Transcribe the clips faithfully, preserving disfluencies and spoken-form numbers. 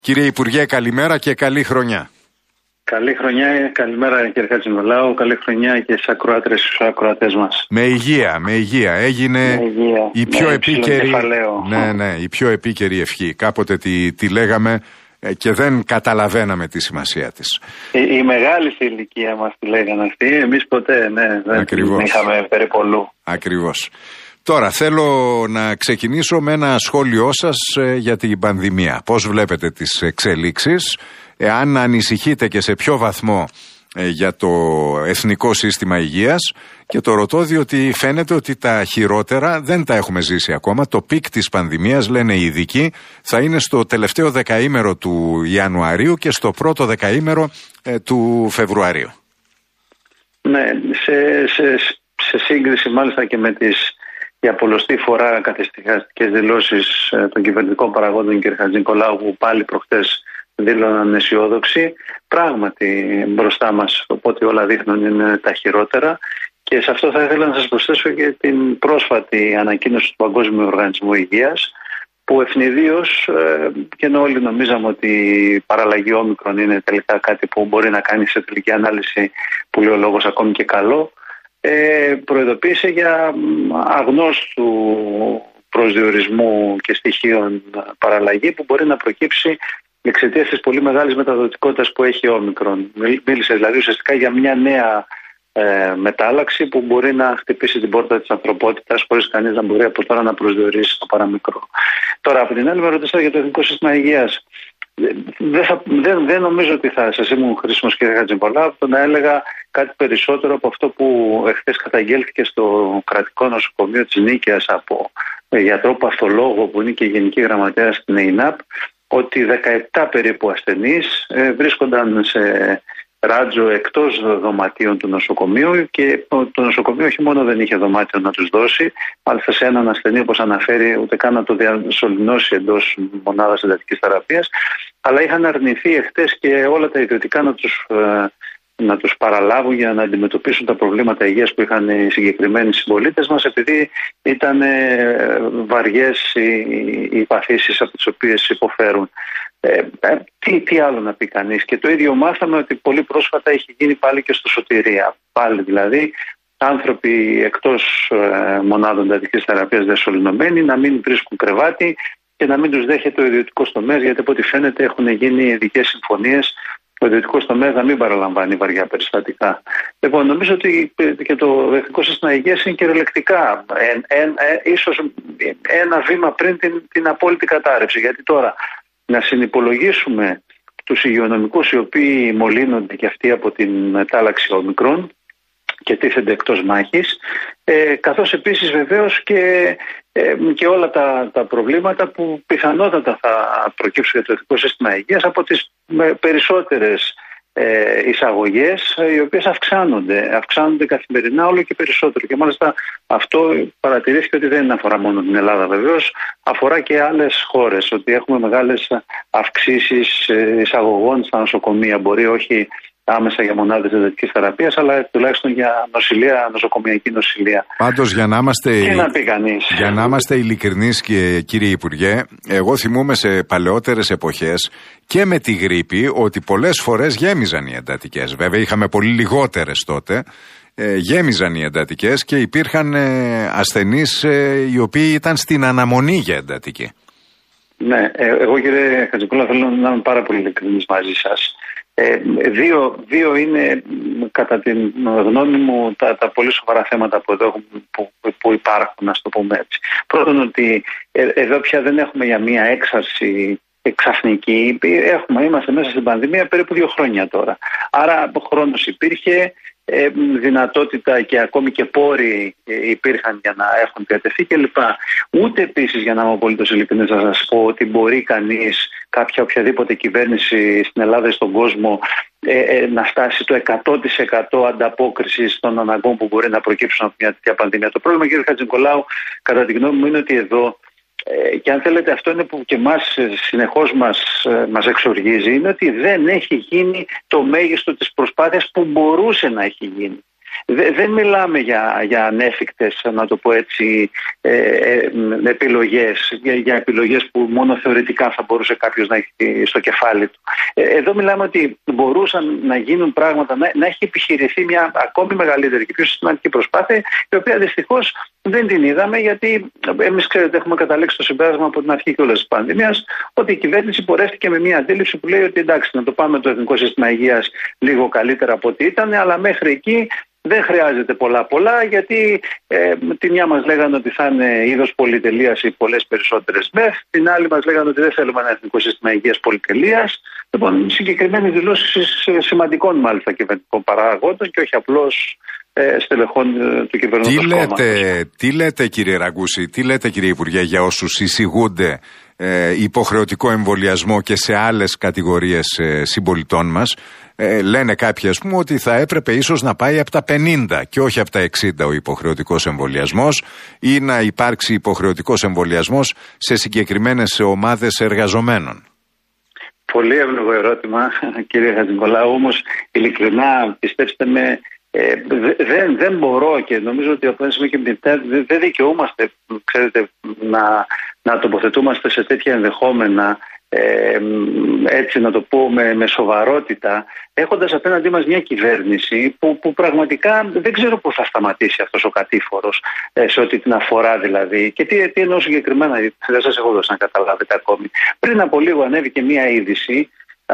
Κύριε Υπουργέ, καλημέρα και καλή χρονιά. Καλή χρονιά, καλημέρα κύριε Χατζηνικολάου, καλή χρονιά και στις ακροάτρες και στους ακροατές μας. Με υγεία, με υγεία. Έγινε με υγεία. η πιο με επίκαιρη, ναι, ναι, η πιο επίκαιρη ευχή. Κάποτε τη, τη λέγαμε και δεν καταλαβαίναμε τη σημασία της. Η, η μεγάλη σε ηλικία μας τη λέγανε αυτή, εμείς ποτέ ναι, δεν Ακριβώς. είχαμε περιπολού. Ακριβώς. Τώρα θέλω να ξεκινήσω με ένα σχόλιο σας για την πανδημία. Πώς βλέπετε τις εξελίξεις, εάν ανησυχείτε και σε ποιο βαθμό για το Εθνικό Σύστημα Υγείας, και το ρωτώ διότι φαίνεται ότι τα χειρότερα δεν τα έχουμε ζήσει ακόμα. Το πικ της πανδημίας, λένε οι ειδικοί, θα είναι στο τελευταίο δεκαήμερο του Ιανουαρίου και στο πρώτο δεκαήμερο ε, του Φεβρουαρίου. Ναι, σε, σε, σε σύγκριση μάλιστα και με τις για πολλοστή φορά καθιστικές δηλώσεις των κυβερνητικών παραγόντων κ. Χατζηνικολάου, που πάλι προχτές δήλωναν αισιόδοξοι, πράγματι μπροστά μας, οπότε όλα δείχνουν είναι τα χειρότερα. Και σε αυτό θα ήθελα να σας προσθέσω και την πρόσφατη ανακοίνωση του Παγκόσμιου Οργανισμού Υγείας, που ευνηδίως, και ενώ όλοι νομίζαμε ότι η παραλλαγή όμικρον είναι τελικά κάτι που μπορεί να κάνει σε τελική ανάλυση, που λέει ο λόγος, ακόμη και καλό, Ε, προειδοποίησε για αγνώστου προσδιορισμού και στοιχείων παραλλαγή που μπορεί να προκύψει εξαιτίας της πολύ μεγάλης μεταδοτικότητας που έχει ο όμικρον. Μίλησε δηλαδή ουσιαστικά για μια νέα ε, μετάλλαξη που μπορεί να χτυπήσει την πόρτα της ανθρωπότητας χωρίς κανείς να μπορεί από τώρα να προσδιορίσει το παραμικρό. Τώρα, από την άλλη, με ρωτήσατε για το Εθνικό Σύστημα Υγείας. Δεν, θα, δεν, δεν νομίζω ότι θα σας ήμουν χρήσιμος, κύριε Χατζηνικολάου, το να έλεγα κάτι περισσότερο από αυτό που εχθές καταγγέλθηκε στο κρατικό νοσοκομείο της Νίκαιας από γιατρό παθολόγο που είναι και γενική γραμματέα στην ΕΙΝΑΠ, ότι δεκαεπτά περίπου ασθενείς ε, βρίσκονταν σε ράτζο εκτός δωματίων του νοσοκομείου, και το νοσοκομείο όχι μόνο δεν είχε δωμάτιο να τους δώσει, αλλά σε έναν ασθενή, όπως αναφέρει, ούτε καν να το διασωληνώσει εντός μονάδας εντατικής θεραπείας, αλλά είχαν αρνηθεί εχθές και όλα τα ιδιωτικά να τους, να τους παραλάβουν για να αντιμετωπίσουν τα προβλήματα υγείας που είχαν οι συγκεκριμένοι συμπολίτες μας, επειδή ήταν βαριές οι, οι παθήσεις από τις οποίες υποφέρουν. Ε, ε, τι, τι άλλο να πει κανείς. Και το ίδιο μάθαμε ότι πολύ πρόσφατα έχει γίνει πάλι και στο Σωτηρία. Πάλι δηλαδή άνθρωποι εκτός ε, μονάδων εντατικής θεραπείας διασωληνωμένοι να μην βρίσκουν κρεβάτι και να μην τους δέχεται ο ιδιωτικός τομέας, γιατί από ό,τι φαίνεται έχουν γίνει ειδικές συμφωνίες ο ιδιωτικός τομέας να μην παραλαμβάνει βαριά περιστατικά. Λοιπόν, νομίζω ότι και το Εθνικό Σύστημα Υγείας είναι κυριολεκτικά ε, ε, ε, ίσως ένα βήμα πριν την, την απόλυτη κατάρρευση. Γιατί τώρα να συνυπολογίσουμε τους υγειονομικούς οι οποίοι μολύνονται και αυτοί από την μετάλλαξη όμικρον και τίθενται εκτός μάχης, ε, καθώς επίσης βεβαίως και, ε, και όλα τα, τα προβλήματα που πιθανότατα θα προκύψουν για το Εθνικό Σύστημα Υγείας από τις περισσότερες ε, εισαγωγές, οι οποίες αυξάνονται, αυξάνονται καθημερινά όλο και περισσότερο. Και μάλιστα αυτό παρατηρήθηκε ότι δεν αφορά μόνο την Ελλάδα βεβαίως, αφορά και άλλες χώρες, ότι έχουμε μεγάλες αυξήσεις εισαγωγών στα νοσοκομεία, μπορεί όχι άμεσα για μονάδες εντατικής θεραπείας, αλλά τουλάχιστον για νοσηλεία, νοσοκομιακή νοσηλεία. Πάντως, για να είμαστε, Τι να πει κανείς. Για να είμαστε ειλικρινείς, και κύριε Υπουργέ, εγώ θυμούμαι σε παλαιότερες εποχές και με τη γρίπη ότι πολλές φορές γέμιζαν οι εντατικές. Βέβαια, είχαμε πολύ λιγότερες τότε. Ε, γέμιζαν οι εντατικές και υπήρχαν ε, ασθενείς ε, οι οποίοι ήταν στην αναμονή για εντατική. Ναι, ε, εγώ κύριε Χατζηνικολάου θέλω να είμαι πάρα πολύ ειλικρινής μαζί σας. Ε, δύο, δύο είναι κατά την γνώμη μου τα, τα πολύ σοβαρά θέματα που, εδώ, που, που υπάρχουν, να το πούμε έτσι. Πρώτον, ότι ε, εδώ πια δεν έχουμε για μία έξαρση εξαφνική, έχουμε, είμαστε μέσα στην πανδημία περίπου δύο χρόνια τώρα. Άρα χρόνος υπήρχε, ε, δυνατότητα και ακόμη και πόροι υπήρχαν για να έχουν διατεθεί κλπ. Ούτε επίσης, για να είμαι απολύτως ειλικρινής, να σας πω ότι μπορεί κανείς, κάποια οποιαδήποτε κυβέρνηση στην Ελλάδα ή στον κόσμο, ε, ε, να φτάσει το εκατό τοις εκατό ανταπόκριση των αναγκών που μπορεί να προκύψουν από μια τέτοια πανδημία. Το πρόβλημα, κύριε Χατζηνικολάου, κατά τη γνώμη μου, είναι ότι εδώ, ε, και αν θέλετε αυτό είναι που και εμάς συνεχώς μας, ε, μας εξοργίζει, είναι ότι δεν έχει γίνει το μέγιστο της προσπάθειας που μπορούσε να έχει γίνει. Δε, δεν μιλάμε για, για ανέφικτες, να το πω έτσι, ε, ε, επιλογές, για, για επιλογές που μόνο θεωρητικά θα μπορούσε κάποιος να έχει στο κεφάλι του. Ε, εδώ μιλάμε ότι μπορούσαν να γίνουν πράγματα, να, να έχει επιχειρηθεί μια ακόμη μεγαλύτερη και πιο συστηματική προσπάθεια, η οποία δυστυχώς δεν την είδαμε, γιατί εμείς, ξέρετε, έχουμε καταλήξει το συμπέρασμα από την αρχή κιόλας της πανδημίας ότι η κυβέρνηση πορεύτηκε με μια αντίληψη που λέει ότι εντάξει, να το πάμε το Εθνικό Σύστημα Υγείας λίγο καλύτερα από ό,τι ήταν, αλλά μέχρι εκεί δεν χρειάζεται πολλά πολλά, γιατί ε, τη μια μας λέγανε ότι θα είναι είδος πολυτελείας ή πολλές περισσότερες ΜΕΘ, την άλλη μας λέγανε ότι δεν θέλουμε ένα Εθνικό Σύστημα Υγείας πολυτελείας. Λοιπόν, συγκεκριμένες δηλώσεις σημαντικών μάλιστα κυβερνητικών παραγόντων και όχι απλώς ε, στελεχών ε, του κυβερνητικού κόμματος. Τι λέτε, τι λέτε κύριε Ραγκούση, τι λέτε κύριε Υπουργέ για όσους εισηγούνται ε, υποχρεωτικό εμβολιασμό και σε άλλες κατηγορίες ε, συμπολιτών μας? Ε, λένε κάποιοι, ας πούμε, ότι θα έπρεπε ίσως να πάει από τα πενήντα και όχι από τα εξήντα ο υποχρεωτικός εμβολιασμός, ή να υπάρξει υποχρεωτικός εμβολιασμός σε συγκεκριμένες ομάδες εργαζομένων. Πολύ εύλογο ερώτημα, κύριε Χατζηνικολάου, όμως ειλικρινά πιστέψτε με, ε, δεν, δεν μπορώ και νομίζω ότι από ένα σημείο και μετά δεν δικαιούμαστε, ξέρετε, να, να τοποθετούμαστε σε τέτοια ενδεχόμενα. Ε, έτσι να το πω με, με σοβαρότητα, έχοντας απέναντί μας μια κυβέρνηση που, που πραγματικά δεν ξέρω πώς θα σταματήσει αυτός ο κατήφορος, ε, σε ό,τι την αφορά δηλαδή. Και τι, τι εννοώ συγκεκριμένα, δεν σας έχω δώσει να καταλάβετε ακόμη. Πριν από λίγο ανέβηκε μια είδηση α,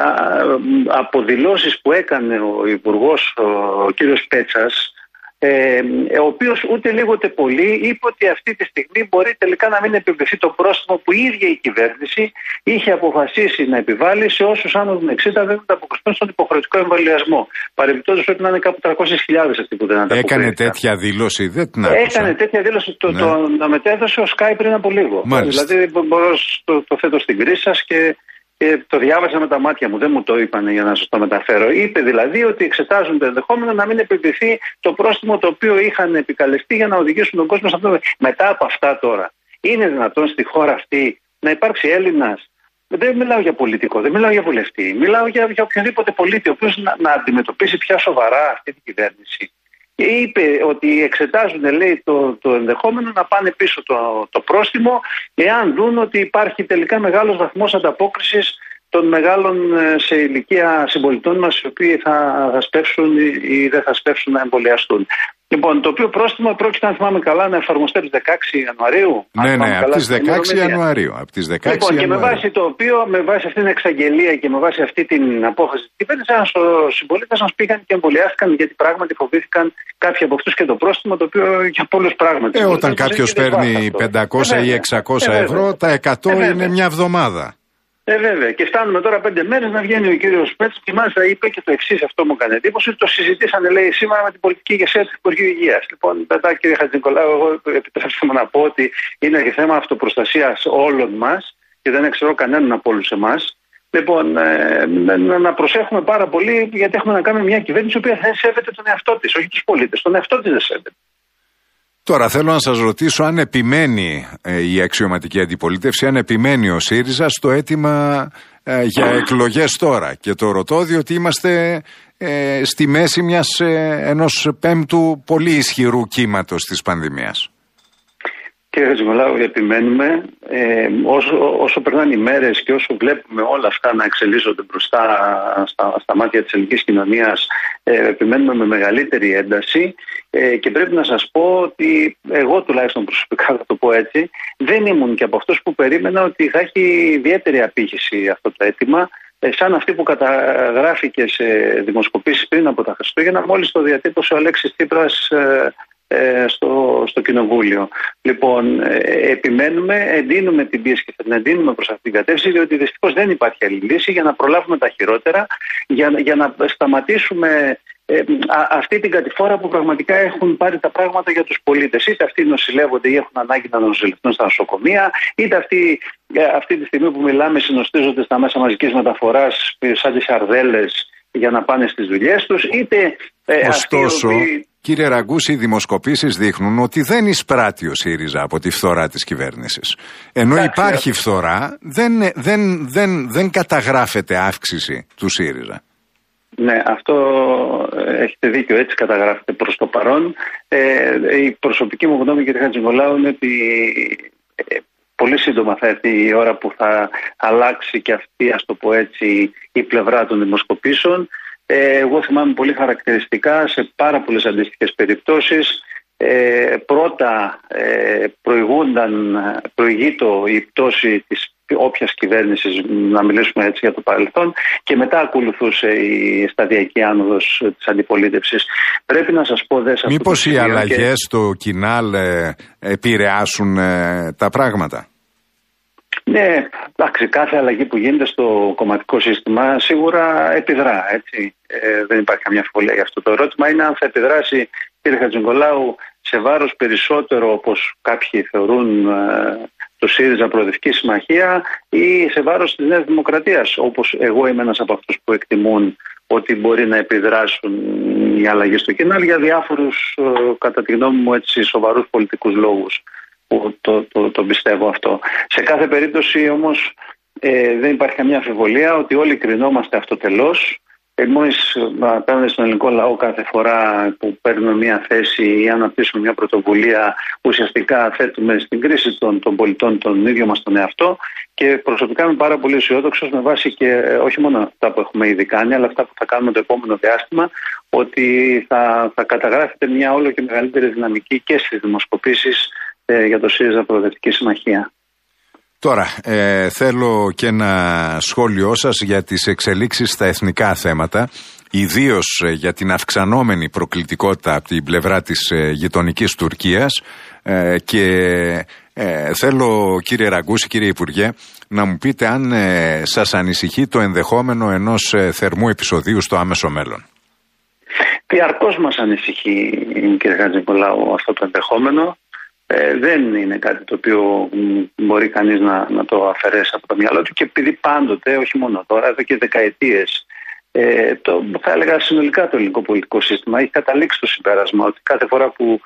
από δηλώσεις που έκανε ο Υπουργός, ο, ο κύριος Πέτσας, Ε, ο οποίος ούτε λίγο ούτε πολύ είπε ότι αυτή τη στιγμή μπορεί τελικά να μην επιβληθεί το πρόστιμο που η ίδια η κυβέρνηση είχε αποφασίσει να επιβάλλει σε όσους άνω των εξήντα δεν ανταποκριθούν στον υποχρεωτικό εμβολιασμό. Παρεμπιπτόντως πρέπει να είναι κάπου τριακόσιες χιλιάδες αυτοί που δεν ανταποκριθούν. Έκανε τέτοια δήλωση, δεν την άκουσα. Έκανε τέτοια δήλωση, το, ναι. το, το μετέδωσε ο Sky πριν από λίγο. Μάλιστα. Δηλαδή μπορώ το, το θέτω στην κρίση σας και Ε, το διάβασα με τα μάτια μου, δεν μου το είπανε για να σας το μεταφέρω. Είπε δηλαδή ότι εξετάζουν το ενδεχόμενο να μην επιβληθεί το πρόστιμο το οποίο είχαν επικαλεστεί για να οδηγήσουν τον κόσμο σε αυτό. Μετά από αυτά τώρα, είναι δυνατόν στη χώρα αυτή να υπάρξει Έλληνας? Δεν μιλάω για πολιτικό, δεν μιλάω για βουλευτή. Μιλάω για, για οποιοδήποτε πολίτη, ο οποίος να, να αντιμετωπίσει πια σοβαρά αυτή την κυβέρνηση. Και είπε ότι εξετάζουν, λέει, το, το ενδεχόμενο να πάνε πίσω το, το πρόστιμο, εάν δουν ότι υπάρχει τελικά μεγάλος βαθμός ανταπόκρισης των μεγάλων σε ηλικία συμπολιτών μας, οι οποίοι θα, θα σπεύσουν ή δεν θα σπεύσουν να εμβολιαστούν. Λοιπόν, το οποίο πρόστιμο πρόκειται, αν θυμάμαι καλά, να εφαρμοστεί από τις δεκαέξι Ιανουαρίου. Ναι, ναι, από τις δεκαέξι Ιανουαρίου. Από τις δεκαέξι λοιπόν, Ιανουαρίου. Και με βάση το οποίο, με βάση αυτή την εξαγγελία και με βάση αυτή την απόφαση της κυβέρνησης, ένας συμπολίτες μας πήγαν και εμβολιάστηκαν, γιατί πράγματι φοβήθηκαν κάποιοι από αυτούς και το πρόστιμο, το οποίο για πολλούς πράγματι. Ε, όταν κάποιος παίρνει πεντακόσια ή εξακόσια ε, ευρώ, τα εκατό ε, είναι μια εβδομάδα. Ε, βέβαια. Και φτάνουμε τώρα πέντε μέρες να βγαίνει ο κύριος Πέτσας και μάλιστα είπε και το εξής, αυτό μου έκανε εντύπωση, ότι το συζητήσανε, λέει, σήμερα με την πολιτική ηγεσία του Υπουργείου Υγείας. Λοιπόν, μετά, κύριε Χατζηνικολάου, εγώ επιτρέψτε μου να πω ότι είναι και θέμα αυτοπροστασίας όλων μας και δεν ξέρω κανέναν από όλους εμάς. Λοιπόν, ε, να προσέχουμε πάρα πολύ, γιατί έχουμε να κάνουμε μια κυβέρνηση που δεν σέβεται τον εαυτό της, όχι τους πολίτες. Τον εαυτό της δεν σέβεται. Τώρα θέλω να σας ρωτήσω αν επιμένει ε, η αξιωματική αντιπολίτευση, αν επιμένει ο ΣΥΡΙΖΑ στο αίτημα ε, για εκλογές τώρα. Και το ρωτώ διότι είμαστε ε, στη μέση μιας, ε, ενός πέμπτου πολύ ισχυρού κύματος της πανδημίας. Κύριε Χατζηνικολάου, επιμένουμε. Ε, όσο, όσο περνάνε οι μέρες και όσο βλέπουμε όλα αυτά να εξελίσσονται μπροστά στα, στα μάτια της ελληνικής κοινωνίας, ε, επιμένουμε με μεγαλύτερη ένταση. Ε, και πρέπει να σας πω ότι εγώ τουλάχιστον προσωπικά, θα το πω έτσι, δεν ήμουν και από αυτούς που περίμενα ότι θα έχει ιδιαίτερη απήχηση αυτό το αίτημα, ε, σαν αυτή που καταγράφηκε σε δημοσκοπήσεις πριν από τα Χριστούγεννα, μόλις το διατύπωσε ο Αλέξης Τσίπρας ε, ε, στο, στο Κοινοβούλιο. Λοιπόν, ε, επιμένουμε, εντείνουμε την πίεση και θα την εντείνουμε προς αυτήν την κατεύθυνση, διότι δυστυχώς δεν υπάρχει άλλη λύση για να προλάβουμε τα χειρότερα, για, για να σταματήσουμε Ε, α, αυτή την κατηφόρα που πραγματικά έχουν πάρει τα πράγματα για τους πολίτες. Είτε αυτοί νοσηλεύονται ή έχουν ανάγκη να νοσηλευτούν στα νοσοκομεία, είτε αυτοί ε, αυτή τη στιγμή που μιλάμε συνοστίζονται στα μέσα μαζικής μεταφοράς σαν τις σαρδέλες για να πάνε στις δουλειές τους, είτε ε, ωστόσο, αυτοί οποίοι... κύριε Ραγκούση, οι δημοσκοπήσεις δείχνουν ότι δεν εισπράττει ο ΣΥΡΙΖΑ από τη φθορά της κυβέρνησης. Ενώ Άξε. υπάρχει φθορά, δεν, δεν, δεν, δεν καταγράφεται αύξηση του ΣΥΡΙΖΑ. Ναι, αυτό έχετε δίκιο, έτσι καταγράφεται προς το παρόν. Ε, η προσωπική μου γνώμη, κύριε Χατζηνικολάου, είναι ότι ε, πολύ σύντομα θα έρθει η ώρα που θα αλλάξει και αυτή, ας το πω έτσι, η πλευρά των δημοσκοπήσεων. Ε, εγώ θυμάμαι πολύ χαρακτηριστικά σε πάρα πολλές αντίστοιχες περιπτώσεις. Ε, πρώτα ε, προηγούνταν, προηγείτο η πτώση της όποιας κυβέρνησης, να μιλήσουμε έτσι για το παρελθόν, και μετά ακολουθούσε η σταδιακή άνοδος της αντιπολίτευσης. Πρέπει να σας πω... Δε, Μήπως οι αλλαγές και... στο Κινάλ ε, επηρεάσουν ε, τα πράγματα? Ναι, εντάξει, κάθε αλλαγή που γίνεται στο κομματικό σύστημα σίγουρα επιδρά, έτσι. Ε, δεν υπάρχει καμιά αμφιβολία για αυτό. Το ερώτημα είναι αν θα επιδράσει, κύριε Χατζηνικολάου, σε βάρος περισσότερο, όπως κάποιοι θεωρούν, ε, το ΣΥΡΙΖΑ Προοδευτική Συμμαχία, ή σε βάρος της Νέας Δημοκρατίας, όπως εγώ είμαι ένας από αυτούς που εκτιμούν ότι μπορεί να επιδράσουν οι αλλαγές στο Κινάλ για διάφορους, ε, κατά τη γνώμη μου, έτσι, σοβαρούς πολιτικούς λόγους. Που το, το, το πιστεύω αυτό. Σε κάθε περίπτωση όμως ε, δεν υπάρχει καμία αμφιβολία ότι όλοι κρινόμαστε αυτοτελώς. Εμείς απέναντι στον ελληνικό λαό κάθε φορά που παίρνουμε μια θέση ή αναπτύσσουμε μια πρωτοβουλία, ουσιαστικά θέτουμε στην κρίση των, των πολιτών τον ίδιο μας τον εαυτό, και προσωπικά είμαι πάρα πολύ αισιόδοξος με βάση και όχι μόνο αυτά που έχουμε ήδη κάνει, αλλά αυτά που θα κάνουμε το επόμενο διάστημα, ότι θα, θα καταγράφεται μια όλο και μεγαλύτερη δυναμική και στις δημοσκοπήσεις για το ΣΥΡΙΖΑ Προοδευτική Συμμαχία. Τώρα, ε, θέλω και ένα σχόλιο σας για τις εξελίξεις στα εθνικά θέματα, ιδίως για την αυξανόμενη προκλητικότητα από την πλευρά της ε, γειτονικής Τουρκίας, ε, και ε, θέλω, κύριε Ραγκούση, κύριε Υπουργέ, να μου πείτε αν ε, σας ανησυχεί το ενδεχόμενο ενός ε, θερμού επεισοδίου στο άμεσο μέλλον. Διαρκώς μας ανησυχεί, κύριε Χατζηνικολάου, αυτό το ενδεχόμενο. Ε, δεν είναι κάτι το οποίο μπορεί κανείς να, να το αφαιρέσει από το μυαλό του, και επειδή πάντοτε, όχι μόνο τώρα, εδώ και δεκαετίες, ε, το, θα έλεγα συνολικά το ελληνικό πολιτικό σύστημα έχει καταλήξει το συμπέρασμα ότι κάθε φορά που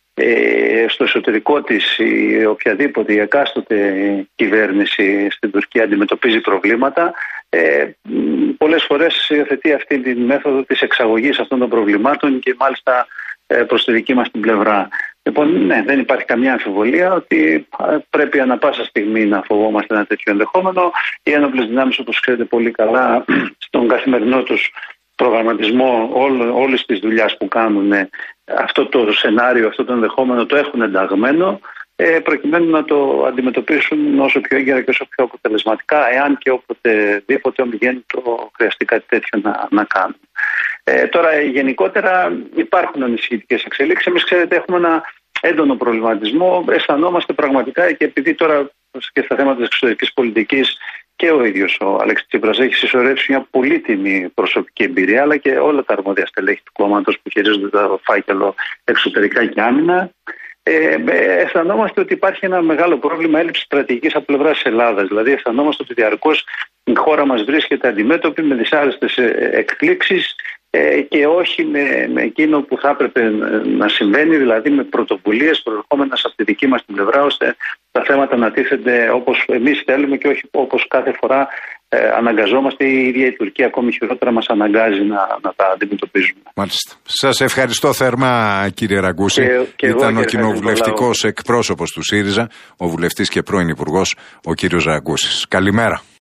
ε, στο εσωτερικό της η οποιαδήποτε η εκάστοτε κυβέρνηση στην Τουρκία αντιμετωπίζει προβλήματα, ε, πολλές φορές υιοθετεί αυτή τη μέθοδο της εξαγωγής αυτών των προβλημάτων, και μάλιστα ε, προς τη δική μας την πλευρά. Λοιπόν, ναι, δεν υπάρχει καμία αμφιβολία ότι πρέπει ανα πάσα στιγμή να φοβόμαστε ένα τέτοιο ενδεχόμενο. Οι ένοπλες δυνάμεις, όπως ξέρετε πολύ καλά, στον καθημερινό τους προγραμματισμό όλης της δουλειάς που κάνουν, αυτό το σενάριο, αυτό το ενδεχόμενο το έχουν ενταγμένο, ε, προκειμένου να το αντιμετωπίσουν όσο πιο έγκαιρα και όσο πιο αποτελεσματικά, εάν και οποτεδήποτε ομιγένει το χρειαστεί κάτι τέτοιο να, να κάνουν. Ε, τώρα, γενικότερα υπάρχουν ανησυχητικές εξελίξεις. Εμείς, ξέρετε, έχουμε ένα έντονο προβληματισμό. Αισθανόμαστε πραγματικά, και επειδή τώρα και στα θέματα της εξωτερικής πολιτικής και ο ίδιος ο Αλέξης Τσίπρας έχει συσσωρεύσει μια πολύτιμη προσωπική εμπειρία, αλλά και όλα τα αρμόδια στελέχη του κόμματος που χειρίζονται το φάκελο εξωτερικά και άμυνα, Ε, αισθανόμαστε ότι υπάρχει ένα μεγάλο πρόβλημα έλλειψης στρατηγικής από πλευράς της Ελλάδας. Δηλαδή, αισθανόμαστε ότι διαρκώς η χώρα μας βρίσκεται αντιμέτωπη με δυσάρεστες εκπλήξεις, ε, και όχι με, με εκείνο που θα έπρεπε να συμβαίνει, δηλαδή με πρωτοβουλίες προερχόμενες από τη δική μας την πλευρά, ώστε τα θέματα να τίθενται όπως εμείς θέλουμε και όχι όπως κάθε φορά ε, αναγκαζόμαστε, η ίδια η Τουρκία ακόμη χειρότερα μας αναγκάζει να, να τα αντιμετωπίζουμε. Μάλιστα. Σας ευχαριστώ θερμά, κύριε Ραγκούση. Και, και Ήταν εγώ, ο κοινοβουλευτικός εκπρόσωπος του ΣΥΡΙΖΑ, ο βουλευτής και πρώην υπουργός, ο κύριος Ραγκούσης. Καλημέρα.